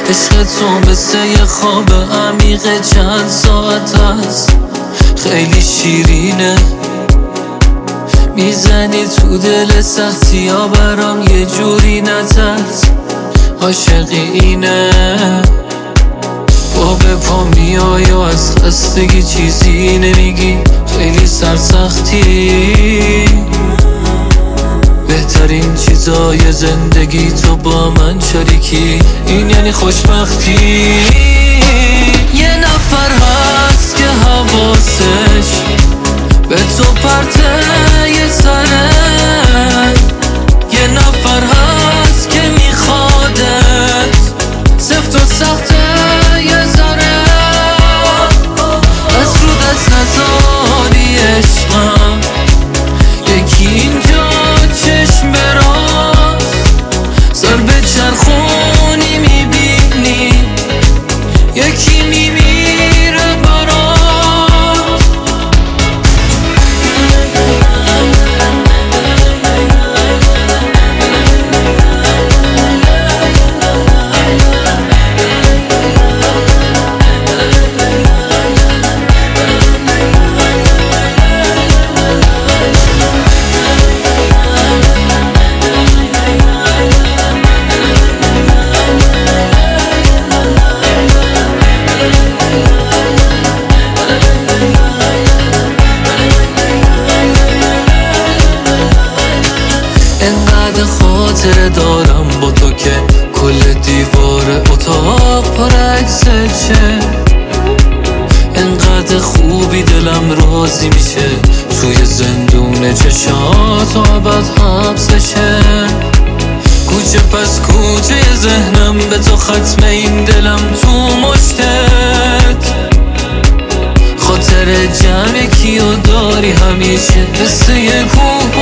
عشق تو مثل یه خواب عمیق چند ساعت هست، خیلی شیرینه، میزنی تو دل سختی ها برام یه جوری نترس، عاشقی اینه. با به پا میای و از خستگی چیزی نمیگی، خیلی سرسختی، بهترین چیزای زندگی تو با من شریکی، این یعنی خوشبختی. یه نفر هست که حواسش به تو پرته یه سره، یه نفر هست که میخوادت سفت و سخته یه ذره، از رو دست نزاری عشقم، یکی اینجا چشم براست، سر به چرخونی میبینی، یکی میمیره برات. انقدر خاطره دارم با تو که کل دیوار اتاق پر عکسشه، انقدر خوبی دلم راضی میشه توی زندون چشات و ابد حبسشه، کوچه پس کوچه ذهنم به تو ختمه، این دلم تو مشتت، خاطر جمع کیو داری همیشه مثل یه کوه